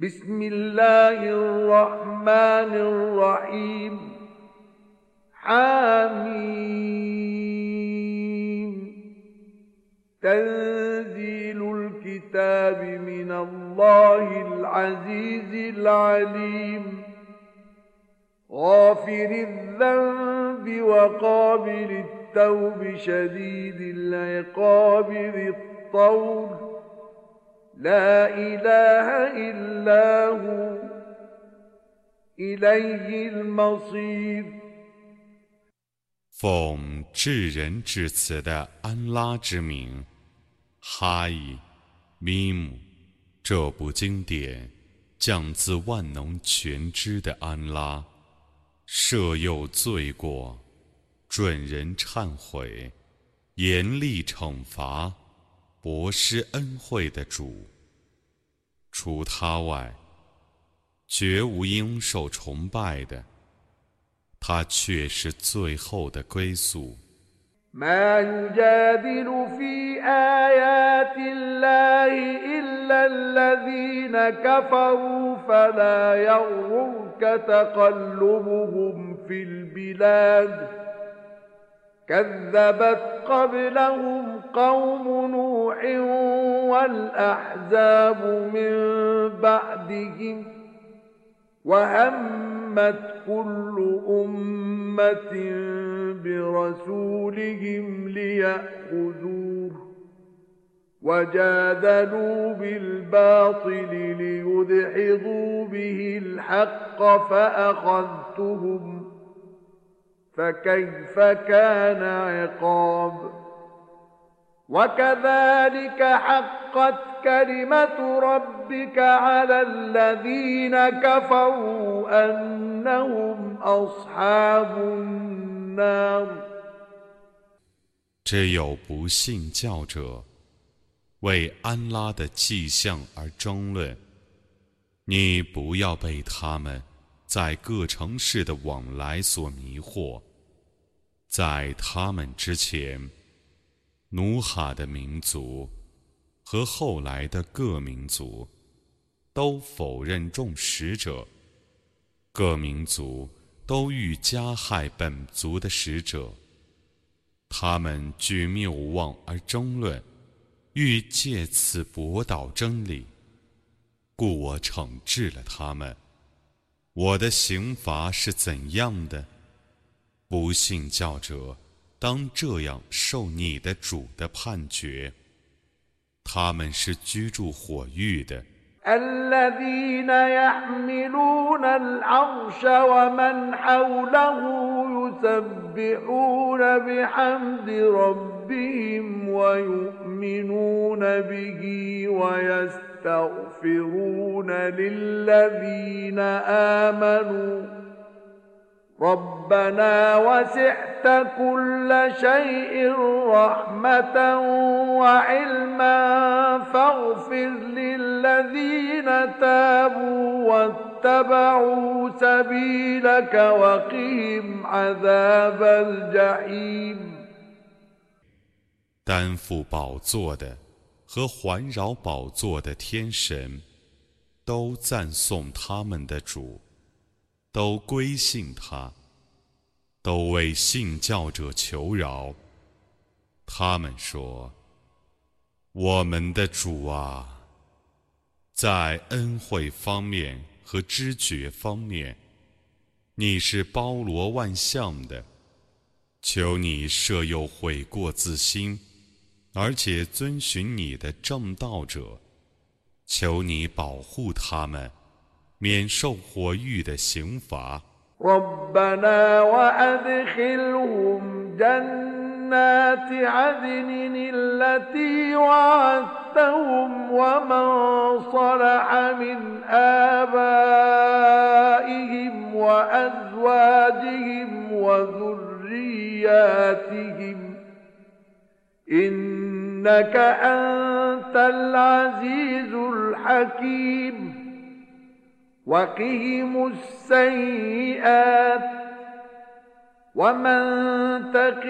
بسم الله الرحمن الرحيم حميم تنزيل الكتاب من الله العزيز العليم غافر الذنب وقابل التوب شديد العقاب ذي الطول لا إله إلا هو إليه المصير 奉至仁至慈的安拉之名，哈伊咪姆，这部经典降自万能全知的安拉，赦宥罪过，准人忏悔，严厉惩罚，博施恩惠的主。除他外，绝无应受崇拜的。他却是最后的归宿。 ما يجادل في آيات الله إلا الذين كفروا فلا يغرك تقلبهم في البلاد كذبت قبلهم قوم نوح والأحزاب من بعدهم وهمت كل أمة برسولهم ليأخذوه وجادلوا بالباطل ليدحضوا به الحق فأخذتهم فكيف كان عقاب وكذلك حقت كلمة ربك على الذين كفروا أنهم أصحاب النار 只有不信教者为安拉的迹象而争论，你不要被他们在各城市的往来所迷惑。在他们之前，努哈的民族和后来的各民族都否认众使者，各民族都欲加害本族的使者，他们据谬妄而争论，欲借此驳倒真理，故我惩治了他们。我的刑罚是怎样的？不信教者当这样受你的主的判决。他们是居住火域的。 الذين يحملون العرش ومن حوله يسبحون بحمد ربهم ويؤمنون به ويستغفرون للذين آمنوا ربنا وسعت كل شيء رحمة وعلما فاغفر للذين تابوا واتبعوا سبيلك وقهم عذاب الجحيم 担负宝座的和环绕宝座的天神都赞颂他们的主，都归信他，都为信教者求饶。他们说：我们的主啊，在恩惠方面和知觉方面，你是包罗万象的，求你赦宥悔过自新，而且遵循你的正道者，求你保护他们免受火狱的刑罚。 ربنا وأدخلهم جنات عدن التي وعدتهم ومن صلح من آبائهم وأزواجهم وذرياتهم إنك أنت العزيز الحكيم وقهم السيئات ومن تق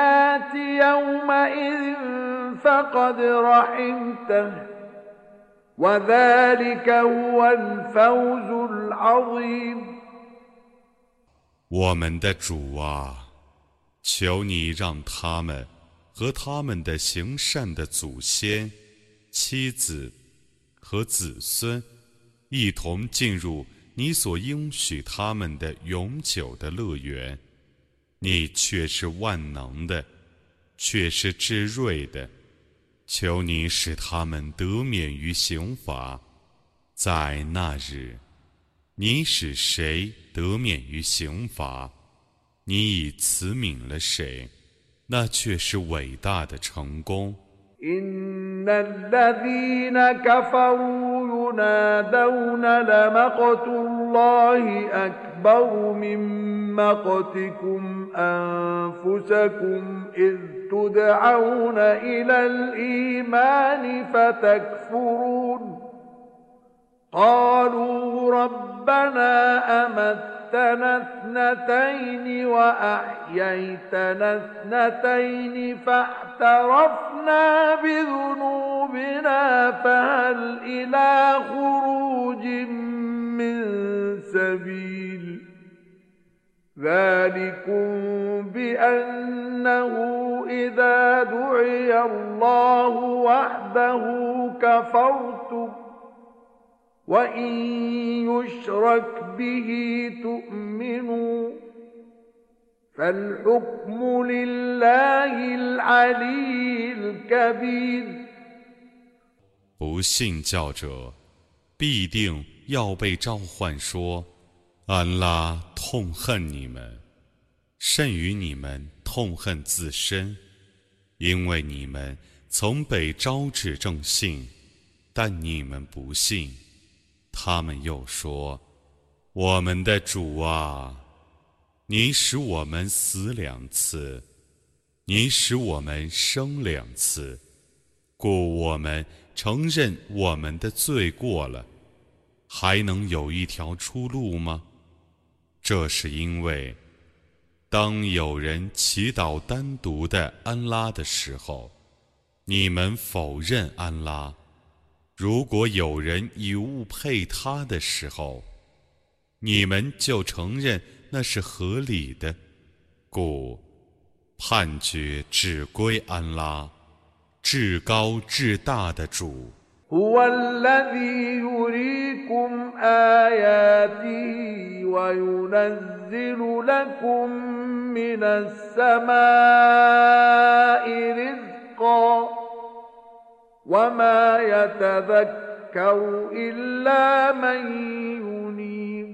السيئات يومئذ فقد رحمته وذلك هو الفوز العظيم。 我们的主啊，求你让他们和他们的行善的祖先、妻子和子孙一同进入你所应许他们的永久的乐园。你却是万能的，却是至睿的。求你使他们得免于刑罚。在那日，你使谁得免于刑罚，你已慈悯了谁，那却是伟大的成功。 إن الذين كفروا ينادون لمقت الله أكبر من مقتكم أنفسكم إذ تدعون إلى الإيمان فتكفرون قالوا ربنا أمتنا اثنتين وأحييتنا اثنتين فاعترفنا بذنوبنا فهل إلى خروج من سبيل ذلكم بأنه إذا دعي الله وحده كفرتم وإن يشرك به تؤمنوا فالحكم لله العلي الكبير。 不信教者必定要被召唤说，安拉痛恨你们，甚于你们痛恨自身，因为你们曾被招致正信，但你们不信。他们又说，我们的主啊，你使我们死2次，你使我们生2次，故我们承认我们的罪过了，还能有一条出路吗？这是因为当有人祈祷单独的安拉的时候，你们否认安拉；如果有人以物配他的时候，你们就承认那是合理的。故判决只归安拉，至高至大的主。 هو الذي يريكم آياته وينزل لكم من السماء رزقا وما يتذكر إلا من ينيب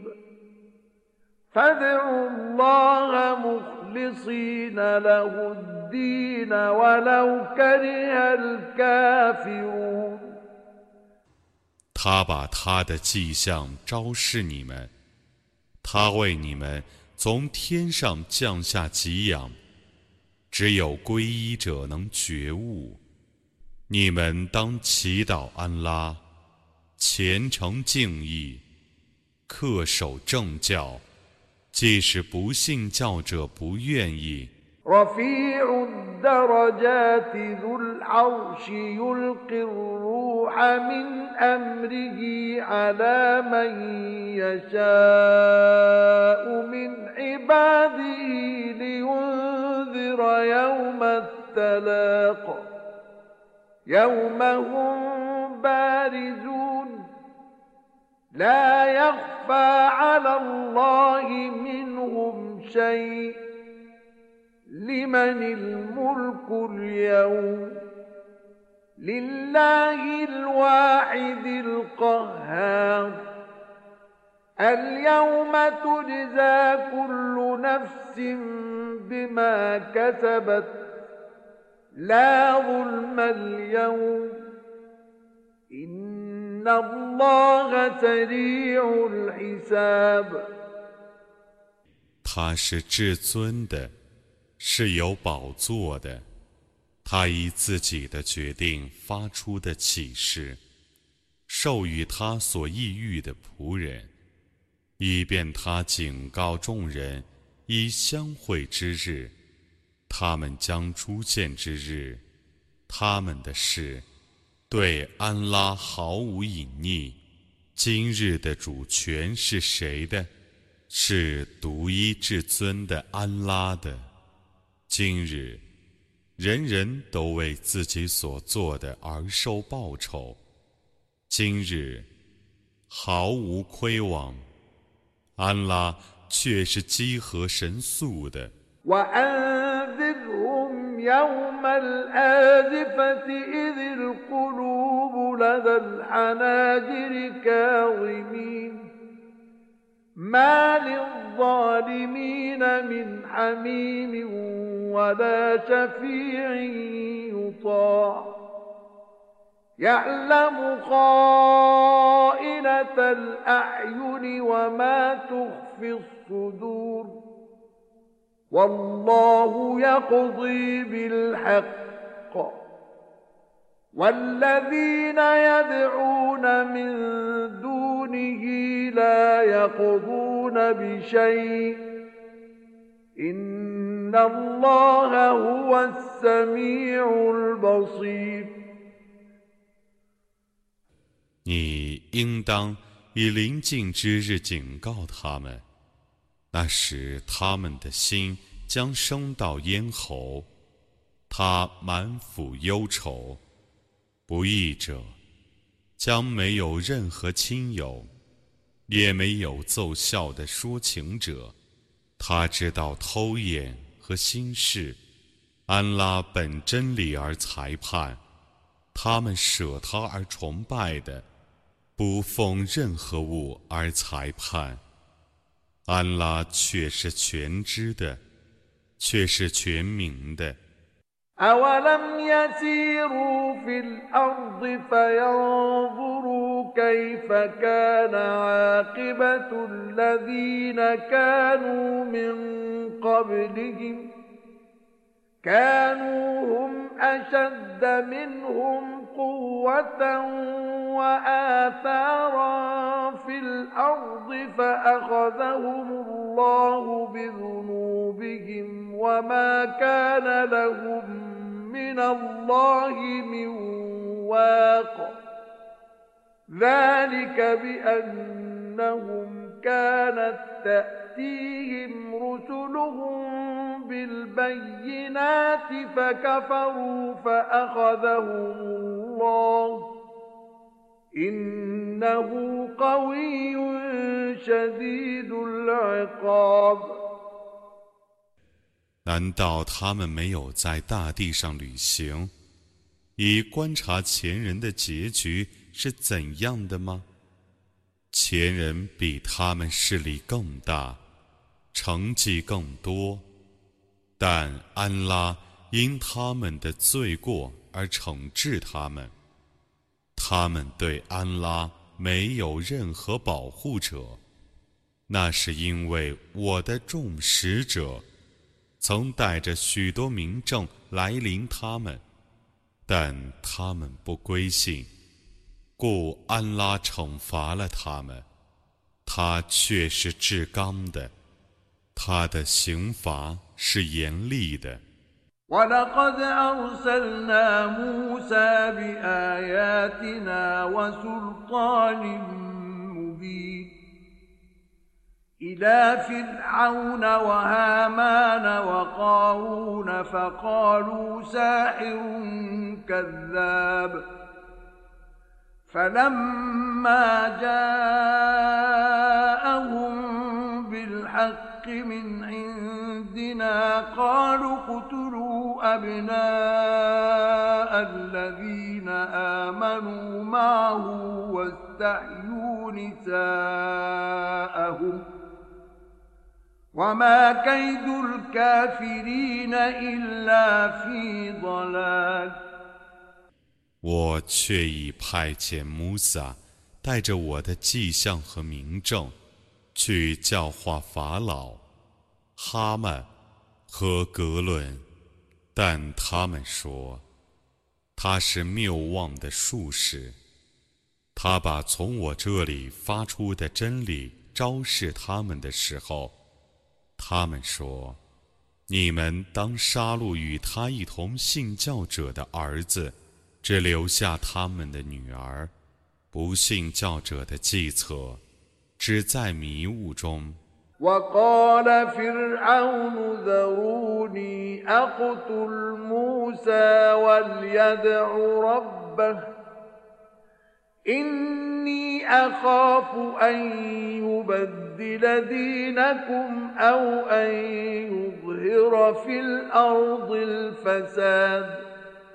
فادعوا الله مخلصين له الدين ولو كره الكافرون。 他把他的迹象昭示你们，他为你们从天上降下给养，只有皈依者能觉悟。你们当祈祷安拉，虔诚敬意，恪守正教，即使不信教者不愿意。 رفيع الدرجات ذو العرش يلقي الروح من أمره على من يشاء من عباده لينذر يوم التلاق يوم هم بارزون لا يخفى على الله منهم شيء لمن الملك اليوم لله الواحد القهار اليوم تجزى كل نفس بما كسبت لا ظلم اليوم إن الله سريع الحساب。 他是至尊的，是有宝座的，他以自己的决定发出的启示，授予他所意欲的仆人，以便他警告众人以相会之日，他们将出现之日，他们的事对安拉毫无隐匿。今日的主权是谁的？是独一至尊的安拉的。今日，人人都为自己所做的而受报酬。今日，毫无亏枉。安拉却是积禾神速的。 وأنذرهم يوم الآزفة إذ القلوب لدى الحناجر كاظمين ما للظالمين من حميم ولا شفيع يطاع يعلم خائنة الأعين وما تخفي الصدور والله يقضي بالحق والذين يدعون من دونه لا يقضون بشيء إن الله هو السميع البصير 你应当以临近之日警告他们，那时他们的心将升到咽喉，他满腹忧愁。不义者将没有任何亲友，也没有奏效的说情者。他知道偷眼和心事，安拉本真理而裁判，他们舍他而崇拜的，不奉任何物而裁判。安拉却是全知的，却是全明的。 أولم يسيروا في الأرض فينظروا كيف كان عاقبة الذين كانوا من قبلهم كانوا هم أشد منهم قوة وآثارا في الأرض فأخذهم الله بذنوبهم وما كان لهم من الله من واق ذلك بأنهم كانت تأتيهم رسلهم بالبينات فكفروا فأخذهم الله إنه قوي شديد العقاب 难道他们没有在大地上旅行，以观察前人的结局是怎样的吗？前人比他们势力更大，成绩更多，但安拉因他们的罪过而惩治他们。他们对安拉没有任何保护者，那是因为我的众使者曾带着许多明证来临他们，但他们不归信，故安拉惩罚了他们。他却是至刚的，他的刑罚是严厉的。 ولقد أرسلنا موسى بآياتنا وسلطان مبين إلى فرعون وهامان وقارون فقالوا ساحر كذاب فلما جاءهم بالحق من عندنا قالوا اقتلوا أبناء الذين آمنوا معه واستحيوا نساءهم وما كيد الكافرين إلا في ضلال 我却已派遣穆萨带着我的迹象和明证去教化法老、哈曼和格伦，但他们说他是谬妄的术士，他把从我这里发出的真理昭示他们的时候，他们说你们当杀戮与他一同信教者的儿子只留下他们的女儿，不信教者的计策，只在迷雾中。 وقال فرعون ذروني أقتل موسى وليدع ربه إني أخاف أن يبدل دينكم أو أن يظهر في الأرض الفساد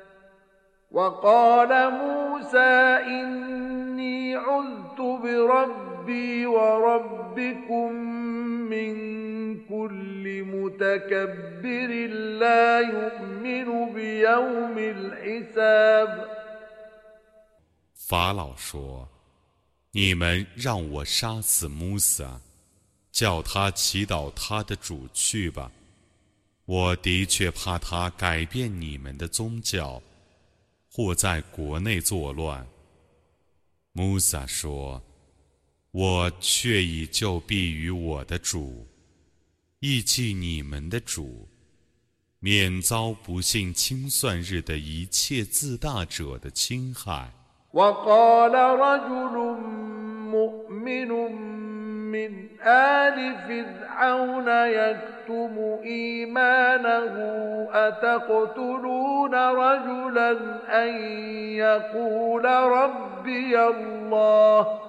وقال موسى إني عذت بربي وربكم من كل متكبر لا يؤمن بيوم الحساب 法老说：“你们让我杀死穆萨，叫他祈祷他的主去吧。我的确怕他改变你们的宗教，或在国内作乱。”穆萨说：“我却已就避于我的主，忆记你们的主，免遭不幸清算日的一切自大者的侵害。” وقال رجل مؤمن من آل فرعون يكتم إيمانه أتقتلون رجلا أن يقول ربي الله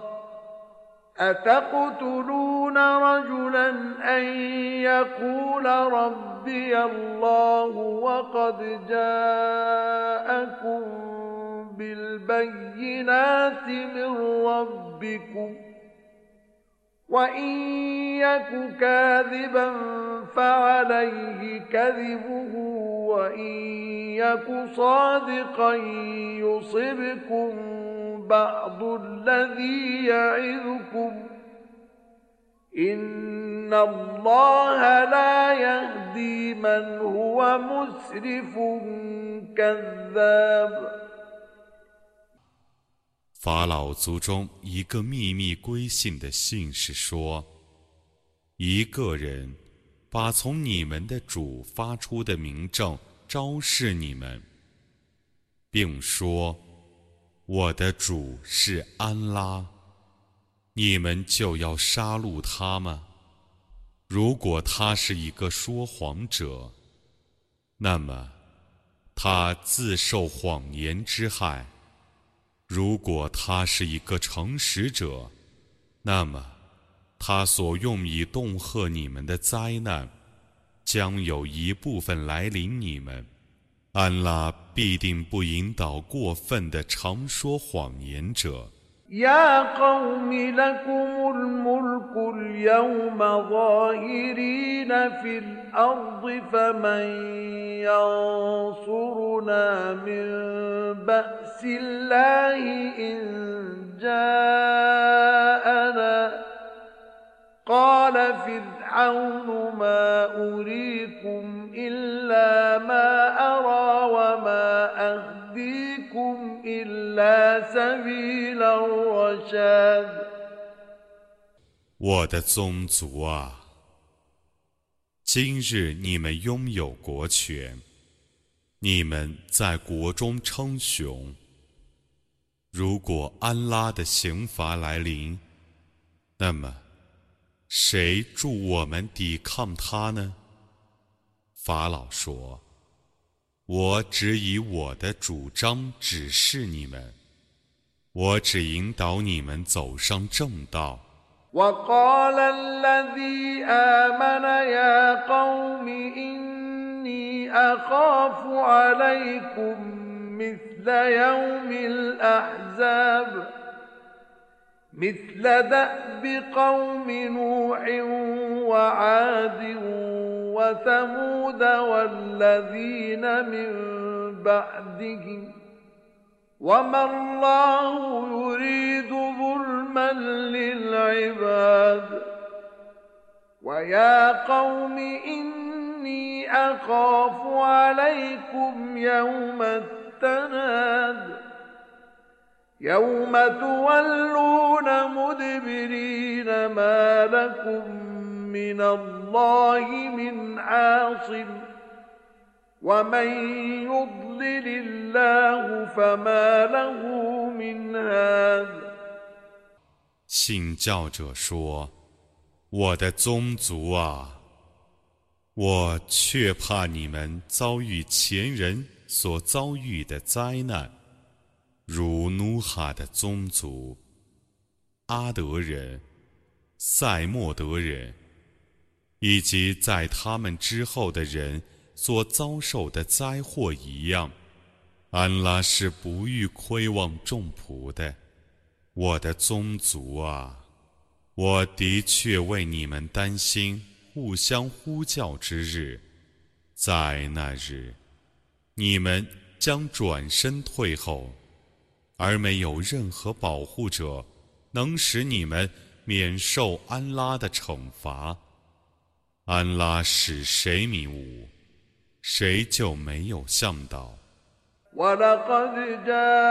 وقد جاءكم بالبينات من ربكم وإن يك كاذبا فعليه كذبه وإن يك صادقا يصبكم بعض الذي يعظكم إن الله لا يهدي من هو مسرف كذاب 法老族中一个秘密归信的信士说：“一个人把从你们的主发出的明证昭示你们，并说：我的主是安拉，你们就要杀戮他吗？如果他是一个说谎者，那么他自受谎言之害。如果他是一个诚实者，那么他所用以恫吓你们的灾难，将有一部分来临你们。安拉必定不引导过分的常说谎言者。 يا قوم لكم الملك اليوم ظاهرين في الأرض فمن ينصرنا من بأس الله إن جاءنا قال فرعون ما أريكم إلا ما أرى وما أهديكم إلا سبيل الرشاد 我的宗族啊，今日你们拥有国权，你们在国中称雄。如果安拉的刑罚来临，那么谁助我们抵抗他呢？法老说：我只以我的主张指示你们，我只引导你们走上正道。 وقال الذي آمن يا قوم إني أخاف عليكم مثل يوم الأحزاب مثل دأب قوم نوح وعاد وثمود والذين من بعدهم وما الله يريد ظلما للعباد ويا قوم إني أخاف عليكم يوم التناد يوم تولون مدبرين ما لكم من الله من عاصم ومن يضلل الله فما له من هاد 信教者说：我的宗族啊，我却怕你们遭遇前人所遭遇的灾难，如努哈的宗族、阿德人、塞莫德人，以及在他们之后的人所遭受的灾祸一样。安拉是不欲亏望众仆的。我的宗族啊，我的确为你们担心互相呼叫之日，在那日，你们将转身退后，而没有任何保护者能使你们免受安拉的惩罚。安拉使谁迷雾，谁就没有向导。 ولقد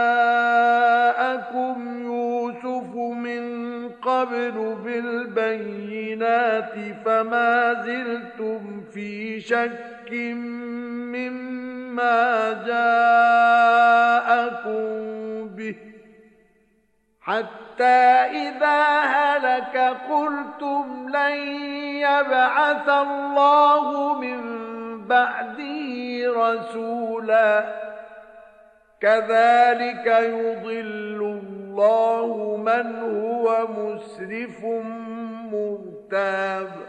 جاءكم يوسف من قبل بالبينات فما زلتم في شك مما جاءكم به حتى إذا هلك قلتم لن يبعث الله من بعده رسولا كذلك يضل الله من هو مسرف مرتاب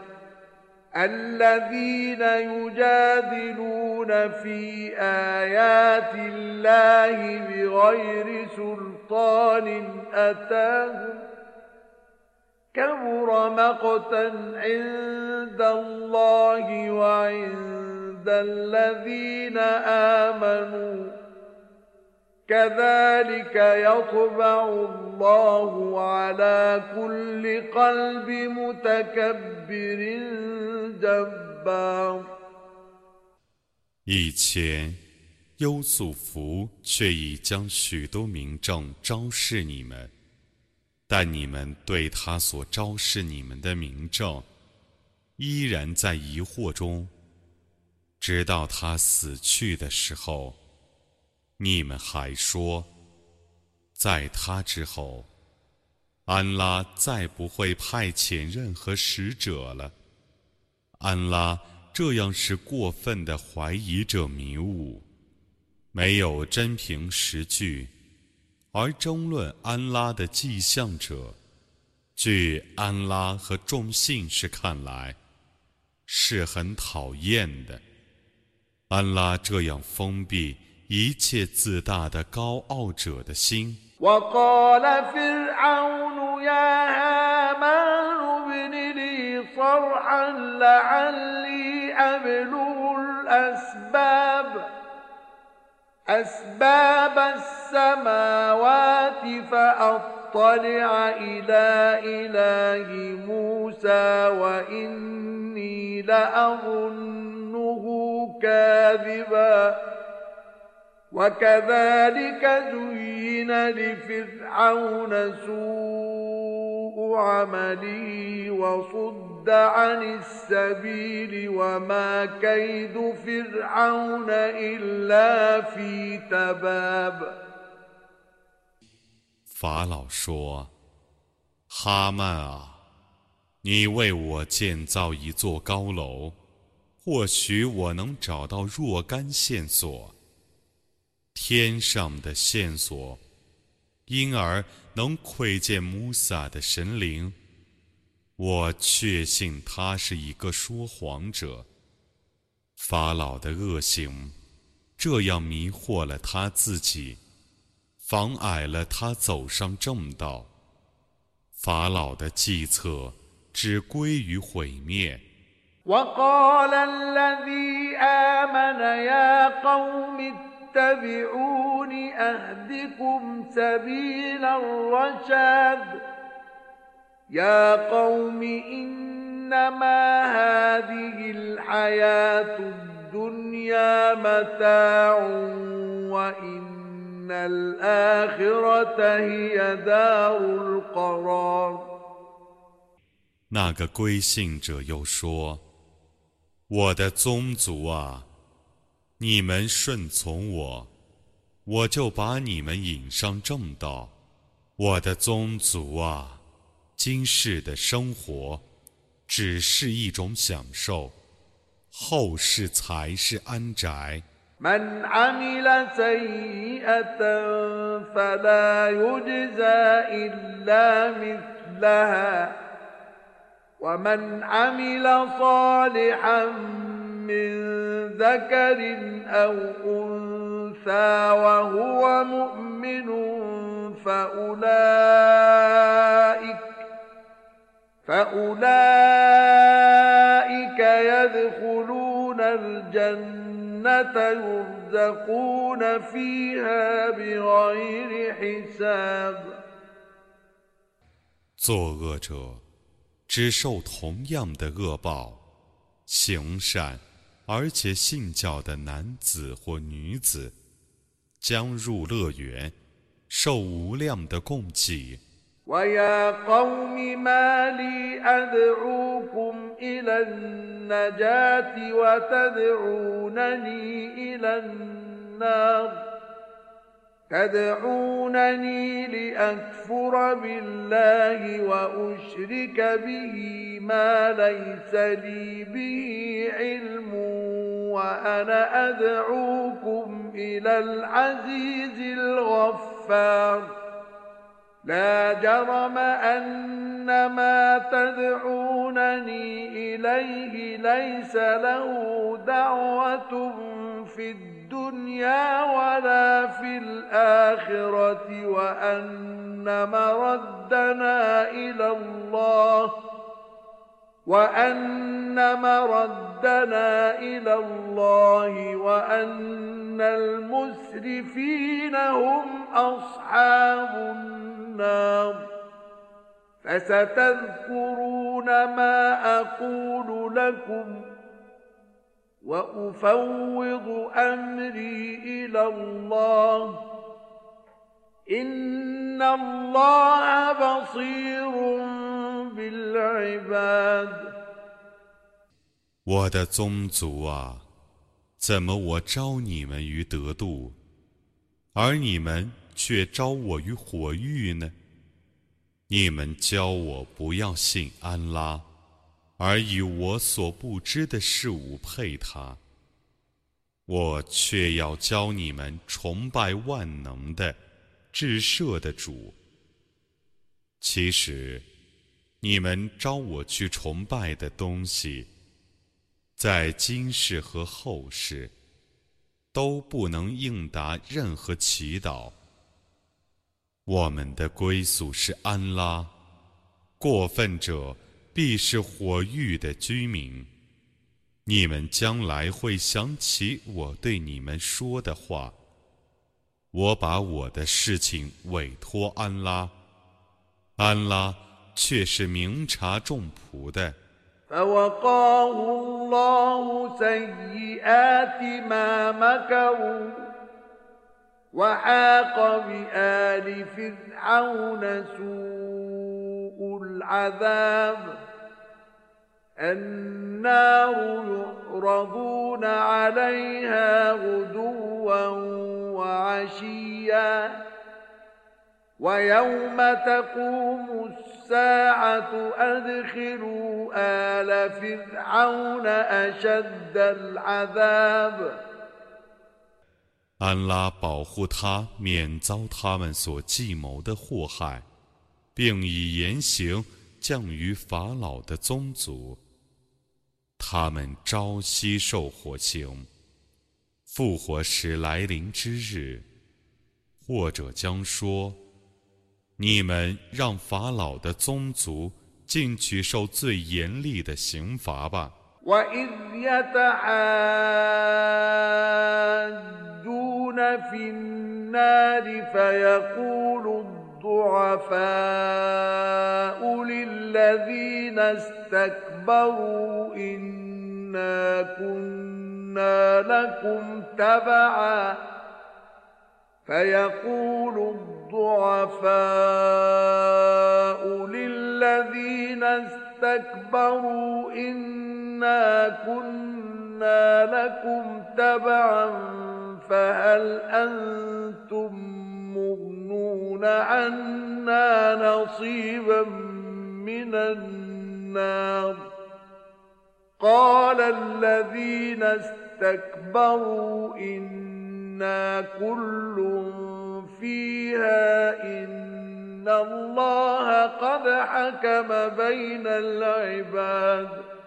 الذين يجادلون في آيات الله بغير سلطان أتاهم كبر مقتا عند الله وعند الذين آمنوا كذلك يطبع الله على كل قلب متكبر جبار 以前，优素福却已将许多明证昭示你们，但你们对他所昭示你们的明证，依然在疑惑中，直到他死去的时候。你们还说，在他之后，安拉再不会派遣任何使者了。安拉这样使过分的怀疑者迷雾，没有真凭实据，而争论安拉的迹象者，据安拉和众信士看来，是很讨厌的。安拉这样封闭一切自大的高傲者的心。 وقال فرعون يا هامان ابن لي صرحا لعلي أبلغ أسباب السماوات فأطلع إلى إله موسى وإني لأظنه كاذبا وكذلك زين لفرعون سوء عمله وصد عن السبيل وما كيد فرعون إلا في تباب 法老说：哈曼啊，你为我建造一座高楼，或许我能找到若干线索。天上的线索，因而能窥见穆萨的神灵。我确信他是一个说谎者。法老的恶行，这样迷惑了他自己，妨碍了他走上正道。法老的计策只归于毁灭。 وقال الذي آمن يا قوم اتبعون أهدكم سبيل الرشاد يا قوم إنما هذه الحياة الدنيا متاع وإن الآخرة هي دار القرار 那个归信者又说：我的宗族啊， 你们顺从我，我就把你们引上正道。我的宗族啊，今世的生活只是一种享受，后世才是安宅。 من عمل سيئة فلا يجزى إلا مثلها ومن عمل صالحا من ذكر أو أنثى وهو مؤمن فأولئك يدخلون الجنة يرزقون فيها بغير حساب 作恶者只受同样的恶报，行善而且信教的男子或女子将入乐园，受无量的供给。 ويا قوم ما لي أدعوكم إلى النجاة وتدعونني إلى النار تدعونني لأكفر بالله وأشرك به ما ليس لي به علم وأنا أدعوكم إلى العزيز الغفار لا جرم أن ما تدعونني إليه ليس له دعوة في الدنيا ولا في الآخرة وأن مردنا إلى الله وأن المسرفين هم أصحاب النار فستذكرون ما أقول لكم وأفوض أمري إلى الله إن الله بصير بالعباد 我的宗族啊，怎么我招你们于得度，而你们却招我于火狱呢？你们教我不要信安拉，而以我所不知的事物配他，我却要教你们崇拜万能的、至赦的主。其实，你们招我去崇拜的东西，在今世和后世都不能应答任何祈祷。我们的归宿是安拉，过分者必是火狱的居民。你们将来会想起我对你们说的话，我把我的事情委托安拉，安拉却是明察众仆的。 فوقاه الله سيئات ما مكروا وحاق بآل فرعون سوء العذاب النار يعرضون عليها غدوا وعشيا ويوم تقوم الساعة أدخلوا آل فرعون أشد العذاب 安拉保护他免遭他们所计谋的祸害，并以严刑降于法老的宗族。他们朝夕受火刑，复活时来临之日，或者将说：你们让法老的宗族进去受最严厉的刑罚吧。 وإذ يتحاجون في النار فيقول الضعفاء للذين استكبروا إنا كنا لكم تبعا فيقول الضعفاء للذين استكبروا إنا كنا لكم تبعا فهل أنتم مغنون عنا نصيبا من النار قال الذين استكبروا إنا كل فيها إن الله قد حكم بين العباد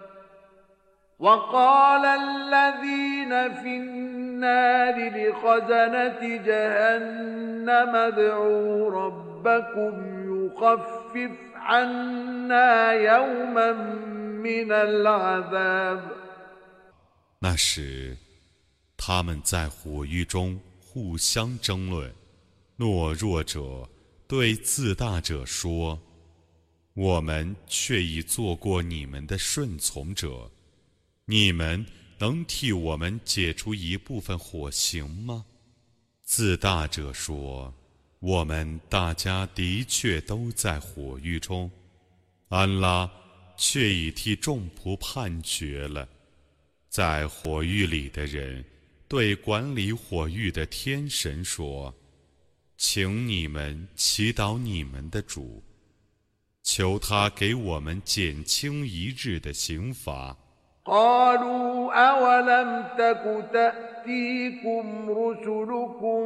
وقال الذين في النار لخزنة جهنم ادعوا ربكم يخفف عنا يوما من العذاب 那时，他们在火狱中互相争论。懦弱者对自大者说：“我们却已做过你们的顺从者，你们能替我们解除一部分火刑吗？”自大者说：“我们大家的确都在火狱中，安拉却已替众仆判决了。”在火狱里的人对管理火狱的天神说：“请你们祈祷你们的主，求他给我们减轻一日的刑罚。” قالوا أولم تك تأتيكم رسلكم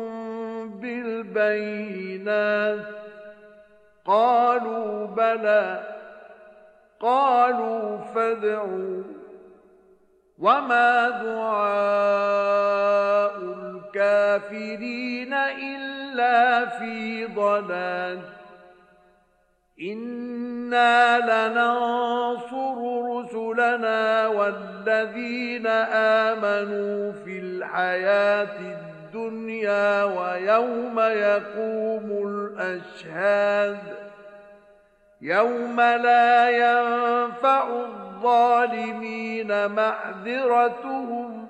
بالبينات قالوا بلى قالوا فادعوا وما دعاء الكافرين إلا في ضلال إنا لننصر رسلنا والذين آمنوا في الحياة الدنيا ويوم يقوم الأشهاد يوم لا ينفع الظالمين معذرتهم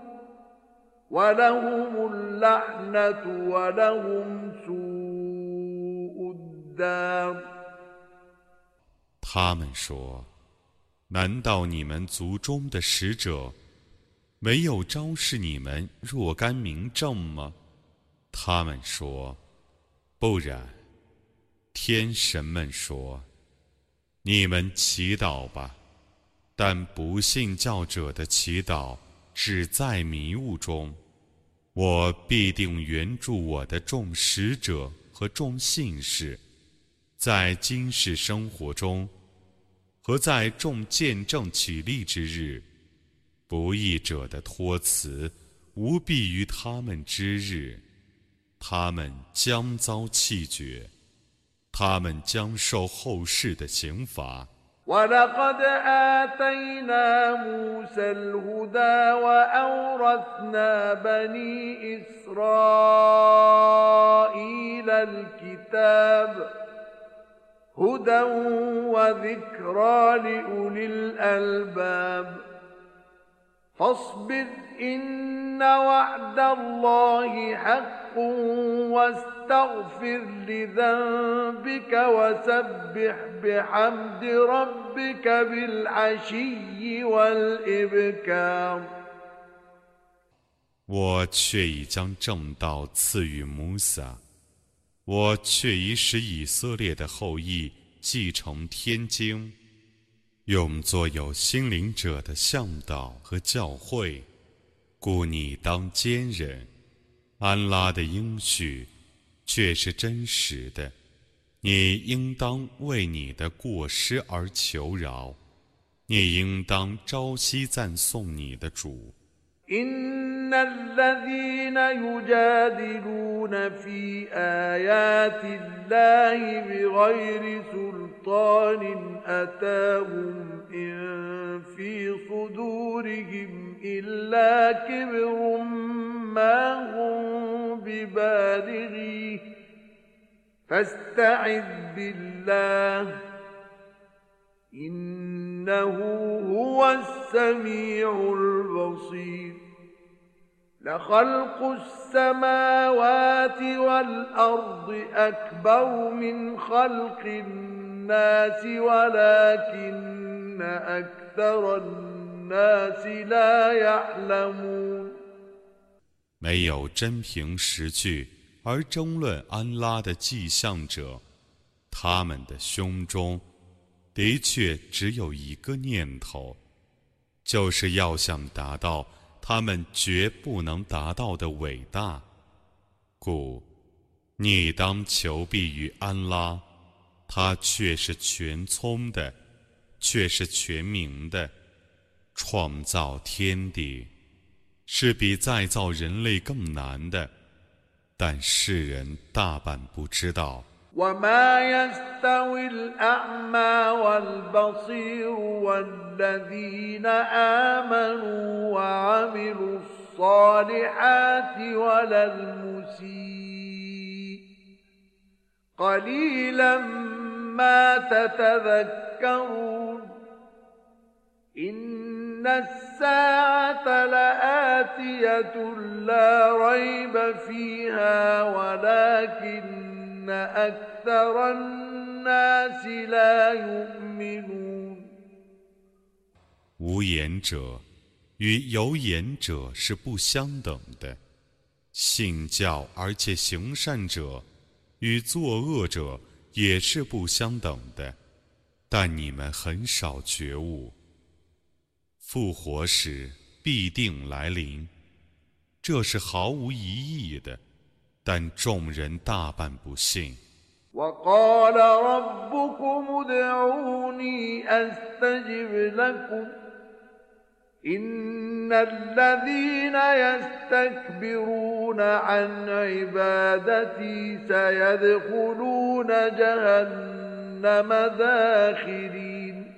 ولهم اللعنة ولهم سوء الدار 他们说：“难道你们族中的使者没有昭示你们若干明证吗？”他们说：“不然。”天神们说：“你们祈祷吧，但不信教者的祈祷只在迷雾中。我必定援助我的众使者和众信士，在今世生活中和在众见证起立之日，不义者的托辞无避于他们之日，他们将遭弃绝，他们将受后世的刑罚。 ولقد آتينا موسى الهدى وأورثنا بني إسرائيل الكتاب هدى وذكرى لأولي الألباب فاصبر إن وعد الله حق واستغفر لذنبك وسبح بحمد ربك بالعشي والإبكار 我却已将正道赐予穆萨，我却已使以色列的后裔继承天经，用作有心灵者的向导和教诲，故你当坚忍。安拉的应许却是真实的，你应当为你的过失而求饶，你应当朝夕赞颂你的主。 إن الذين يجادلون في آيات الله بغير سلطان أتاهم إن في صدورهم إلا كبر ما هم ببالغيه فاستعذ بالله إنه هو السميع البصير لخلق السماوات والأرض أكبر من خلق الناس ولكن أكثر الناس لا يعلمون 没有真凭实据而争论安拉的迹象者，他们的胸中的确只有一个念头，就是要想达到他们绝不能达到的伟大。故你当求必于安拉，他却是全聪的，却是全明的。创造天地是比再造人类更难的，但世人大半不知道。 وما يستوي الأعمى والبصير والذين آمنوا وعملوا الصالحات ولا المسيء قليلا ما تتذكرون إن الساعة لآتية لا ريب فيها ولكن أكثر الناس لا يؤمنون 无言者与有言者是不相等的，信教而且行善者与作恶者也是不相等的，但你们很少觉悟。复活时必定来临，这是毫无疑义的，但众人大半不信。 وقال ربكم ادعوني أستجب لكم إن الذين يستكبرون عن عبادتي سيدخلون جهنم داخرين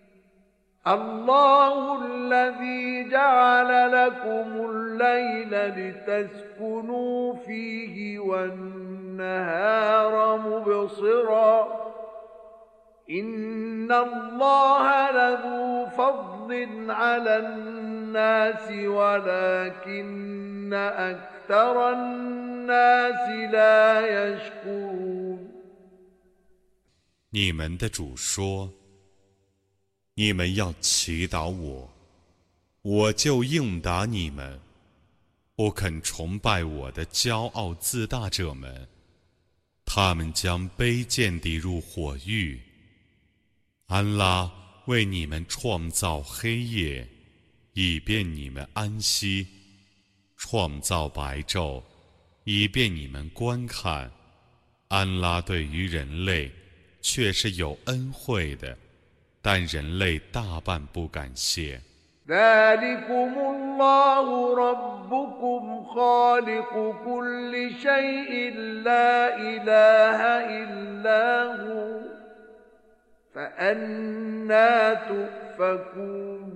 الله الذي جعل لكم الليل لتسكنوا فيه والنهار مبصرا إن الله لذو فضل على الناس ولكن أكثر الناس لا يشكرون 你们的主说，你们要祈祷我，我就应答你们。不肯崇拜我的骄傲自大者们，他们将卑贱地入火狱。安拉为你们创造黑夜，以便你们安息；创造白昼，以便你们观看。安拉对于人类却是有恩惠的，但人类大半不感谢。 ذلكم الله ربكم خالق كل شيء لا إله إلا هو فأنى تؤفكون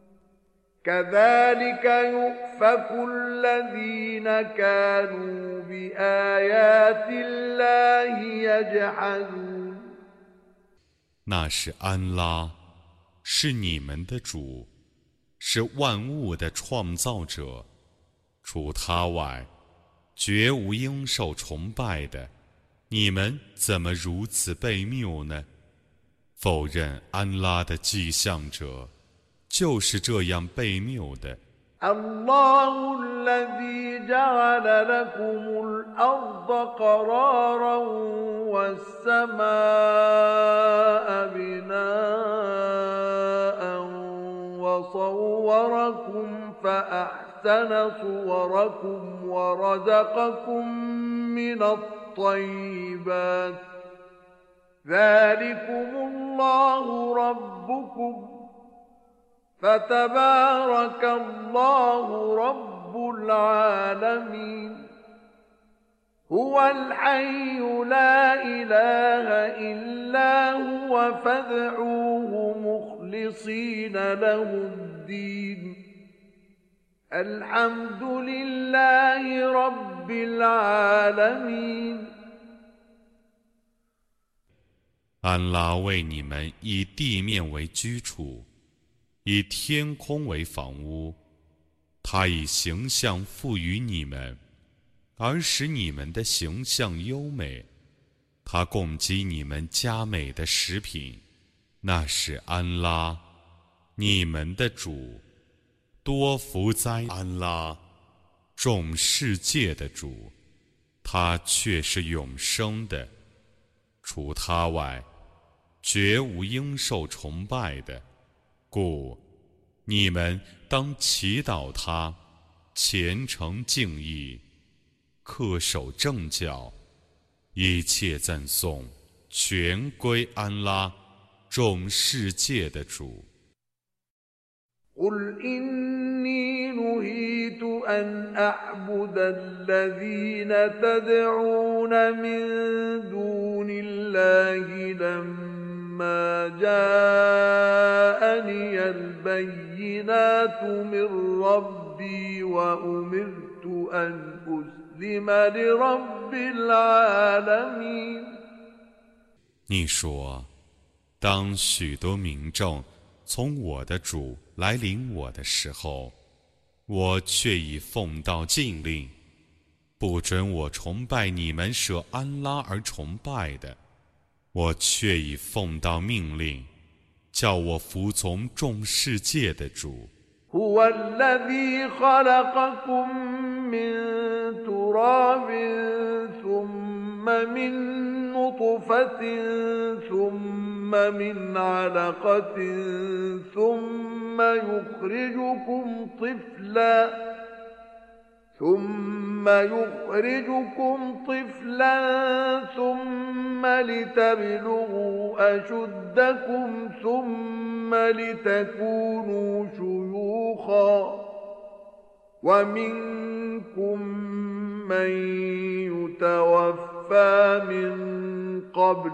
كذلك يؤفك الذين كانوا بآيات الله يجحدون 那是安拉，是你们的主，是万物的创造者，除他外，绝无应受崇拜的。你们怎么如此悖谬呢？否认安拉的迹象者，就是这样悖谬的。 الله الذي جعل لكم الأرض قرارا والسماء بناء وصوركم فأحسن صوركم ورزقكم من الطيبات ذلكم الله ربكم فتبارك الله رب العالمين هو الحي لا إله إلا هو فادعوه مخلصين له الدين الحمد لله رب العالمين 安拉为你们以地面为居处，以天空为房屋，他以形象赋予你们，而使你们的形象优美。他供给你们佳美的食品，那是安拉，你们的主。 多福哉！安拉，众世界的主，他却是永生的，除他外，绝无应受崇拜的，故你们当祈祷他，虔诚敬意，恪守正教，一切赞颂全归安拉，众世界的主。 قل إني نهيت أن أعبد الذين تدعون من دون الله لما جاءني البينات من ربي وأمرت أن أسلم لرب العالمين 你说，当许多民众从我的主来领我的时候，我却已奉到禁令，不准我崇拜你们舍安拉而崇拜的，我却已奉到命令，叫我服从众世界的主。 هو الذي خلقكم من تراب ثم من نطفة ثم من علقة ثم يخرجكم طفلا ثم لتبلغوا أشدكم ثم لتكونوا شيوخا ومنكم من يتوفى من قبل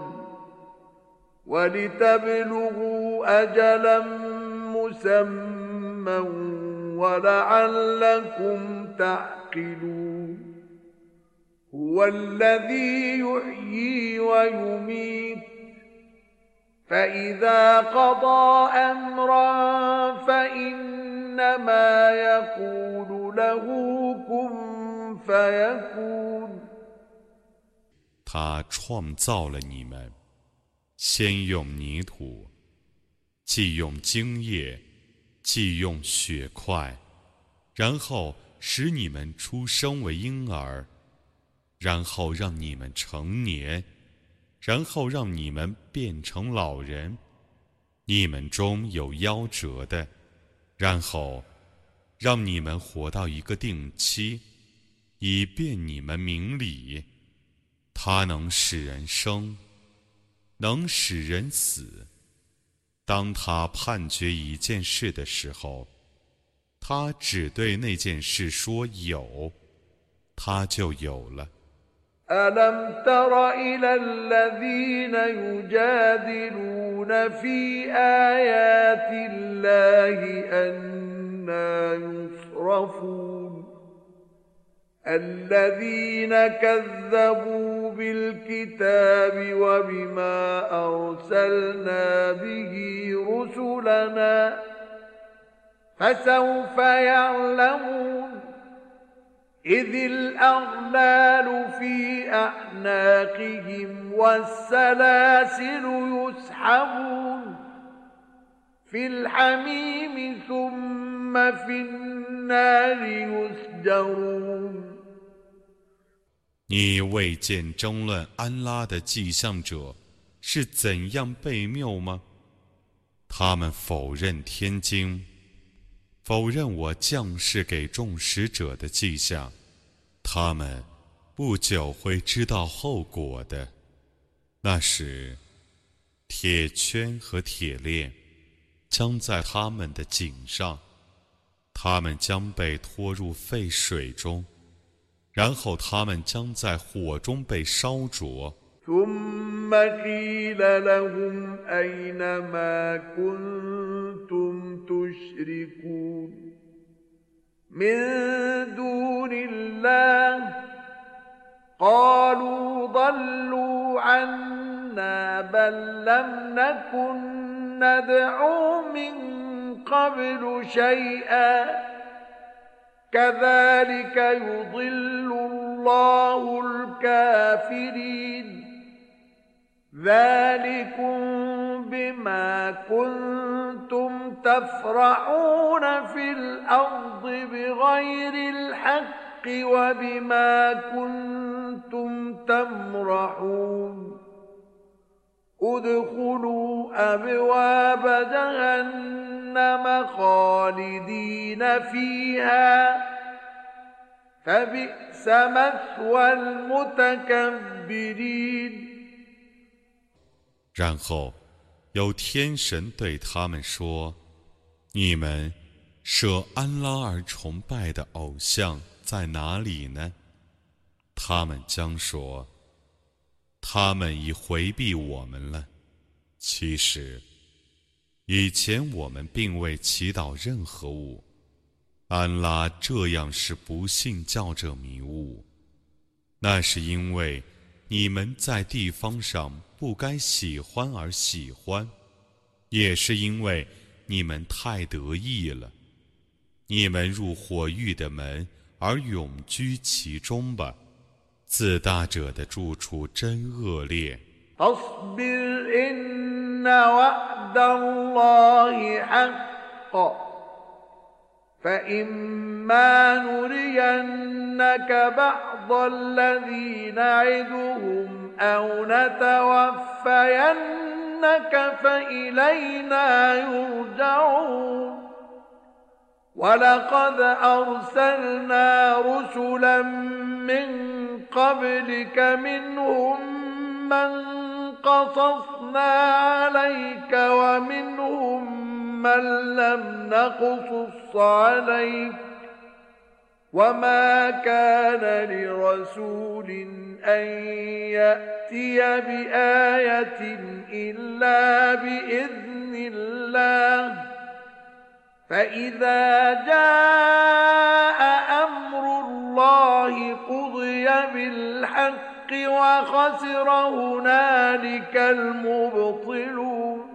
ولتبلغوا أجلا مسمى ولعلكم تعقلون هو الذي يحيي ويميت فإذا قضى أمرا فإنما يقول له كن فيكون 他创造了你们，先用泥土，既用精液，既用血块，然后使你们出生为婴儿，然后让你们成年，然后让你们变成老人，你们中有夭折的，然后让你们活到一个定期，以便你们明理。他能使人生，能使人死。当他判决一件事的时候，他只对那件事说有，他就有了。 ألم تر إلى الذين يجادلون في آيات الله أنى يصرفون الذين كذبوا بالكتاب وبما أرسلنا به رسلنا فسوف يعلمون إذ الأغلال في أعناقهم والسلاسل يسحبون في الحميم ثم في النار يسجرون 你未见争论安拉的迹象者是怎样悖谬吗？他们否认天经，否认我降世给众使者的迹象，他们不久会知道后果的。那时，铁圈和铁链将在他们的颈上，他们将被拖入沸水中，然后他们将在火中被烧灼。 ثم قيل لهم أين ما كنتم تشركون من دون الله قالوا ضلوا عنا بل لم نكن ندعو من قبل شيئا كذلك يضل الله الكافرين ذلكم بما كنتم تفرحون في الأرض بغير الحق وبما كنتم تمرحون ادخلوا أبواب جهنم خالدين فيها فبئس مثوى المتكبرين。 然后，有天神对他们说：“你们舍安拉而崇拜的偶像在哪里呢？”他们将说：“他们已回避我们了。其实，以前我们并未祈祷任何物。安拉这样使不信教者迷雾，那是因为你们在地方上不该喜欢而喜欢，也是因为你们太得意了。你们入火狱的门而永居其中吧，自大者的住处真恶劣。 فاصبر إن وعد الله حق فإما نرينك بعض الذي نعدهم أو نتوفينك فإلينا يرجعون ولقد أرسلنا رسلا من قبلك منهم من قصصنا عليك ومنهم من لم نقصص عليك وما كان لرسول أن يأتي بآية إلا بإذن الله فإذا جاء أمر الله قضي بالحق وخسر هنالك المبطلون。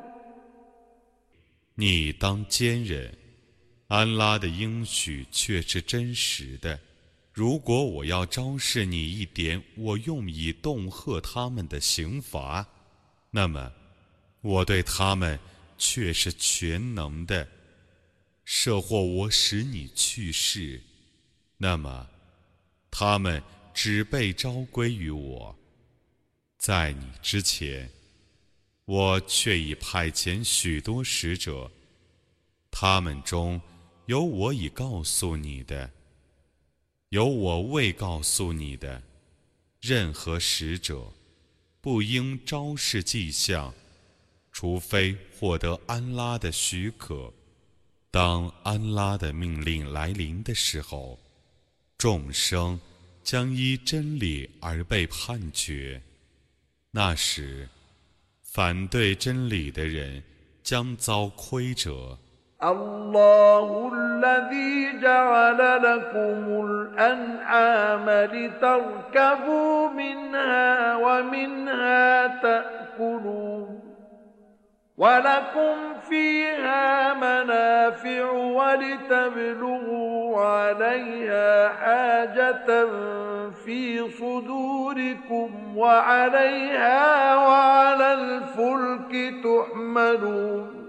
你当坚忍，安拉的应许却是真实的。如果我要昭示你一点我用以恫吓他们的刑罚，那么我对他们却是全能的。设或我使你去世，那么他们只被召归于我。在你之前，我却已派遣许多使者，他们中有我已告诉你的，有我未告诉你的。任何使者不应昭示迹象，除非获得安拉的许可。当安拉的命令来临的时候，众生将依真理而被判决。那时，反对真理的人将遭亏折。 الله الذي جعل لكم الأنعام لتركبوا منها ومنها تأكلون ولكم فيها منافع ولتبلغوا عليها حاجة في صدوركم وعليها وعلى الفلك تحملون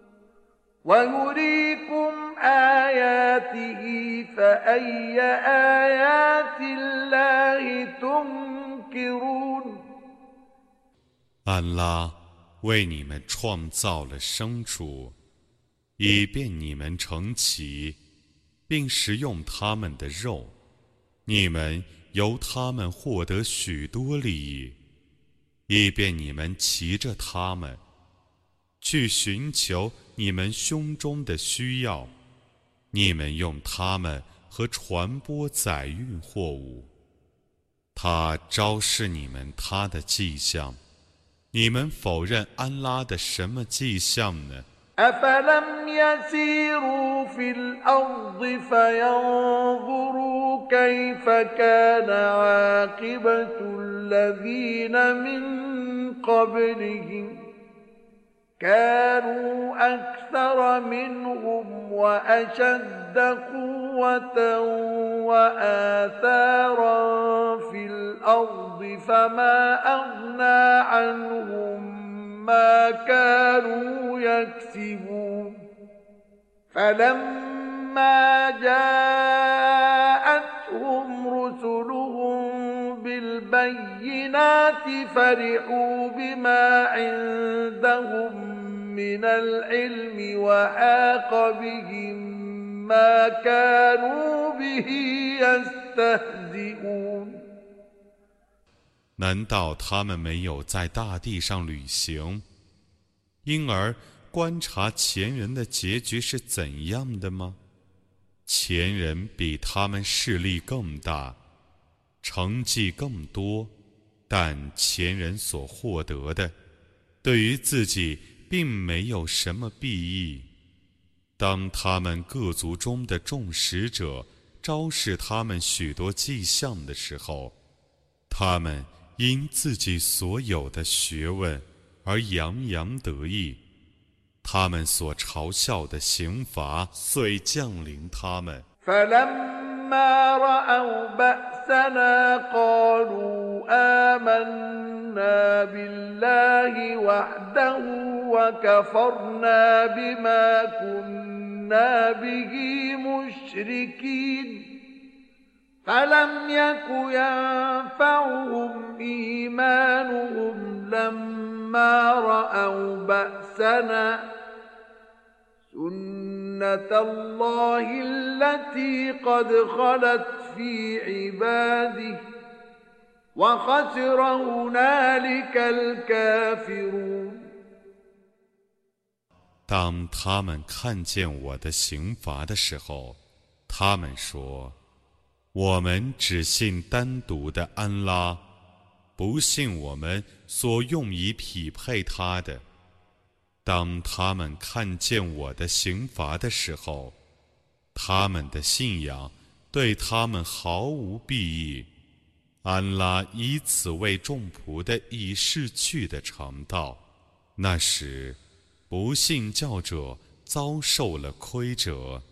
ويريكم آياته فأي آيات الله تنكرون。 安拉为你们创造了牲畜，以便你们乘骑，并食用它们的肉。你们由它们获得许多利益，以便你们骑着它们，去寻求你们胸中的需要。你们用它们和传播载运货物。他昭示你们他的迹象。你们否认安拉的什么迹象呢？ أفلم يسيروا في الأرض فينظروا كيف كان عاقبة الذين من قبلهم كانوا أكثر منهم وأشد قوة وآثارا في الأرض فما أغنى عنهم ما كانوا يكسبون فلما جاءتهم رسلهم بالبينات فرحوا بما عندهم من العلم وحاق بهم ما كانوا به يستهزئون 难道他们没有在大地上旅行，因而观察前人的结局是怎样的吗？前人比他们势力更大，成绩更多，但前人所获得的，对于自己并没有什么裨益。当他们各族中的众使者昭示他们许多迹象的时候，他们因自己所有的学问而洋洋得意，他们所嘲笑的刑罚遂降临他们。 فلما رأوا بأسنا قالوا آمنا بالله وحده وكفرنا بما كنا به مشركين فلم يك ينفعهم إيمانهم لما رأوا بأسنا سنة الله التي قد خلت في عباده وخسر هنالك الكافرون 当他们看见我的刑罚的时候，他们说，我们只信单独的安拉，不信我们所用以匹配他的。当他们看见我的刑罚的时候，他们的信仰对他们毫无裨益。安拉以此为众仆的已逝去的肠道，那时不信教者遭受了亏折。